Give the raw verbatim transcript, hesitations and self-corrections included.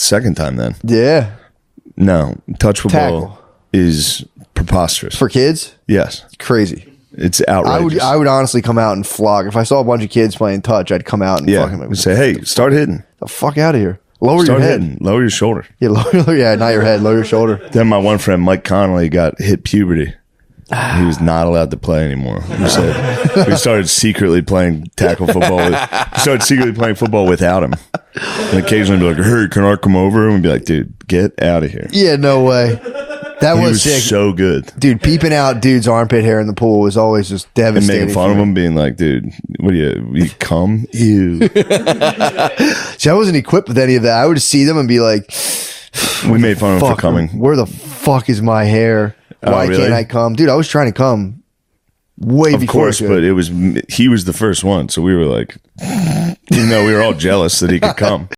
second time then. Yeah. No, touch football Tackle. is preposterous. For kids? Yes. Crazy. It's outrageous. I would I would honestly come out and flog. If I saw a bunch of kids playing touch, I'd come out and yeah. fucking say, hey, start hitting. the fuck out of here. Lower Start your head. hitting. Lower your shoulder. Yeah, lower, yeah, not your head, lower your shoulder. Then my one friend, Mike Connolly, got hit puberty. He was not allowed to play anymore. We, said, we started secretly playing tackle football. With, we started secretly playing football without him. And occasionally be like, hey, can I come over? And we'd be like, dude, get out of here. Yeah, no way. That He was, was sick. so good. Dude, peeping out dude's armpit hair in the pool was always just And devastating. making fun for of me. him, being like, dude, what do you, you come? Ew. See, I wasn't equipped with any of that. I would see them and be like, We made fun of him fuck, for coming. where the fuck is my hair? Oh, Why really? can't I come? Dude, I was trying to come way Of before course, I could. but it was he was the first one, so we were like, you know, we were all jealous that he could come.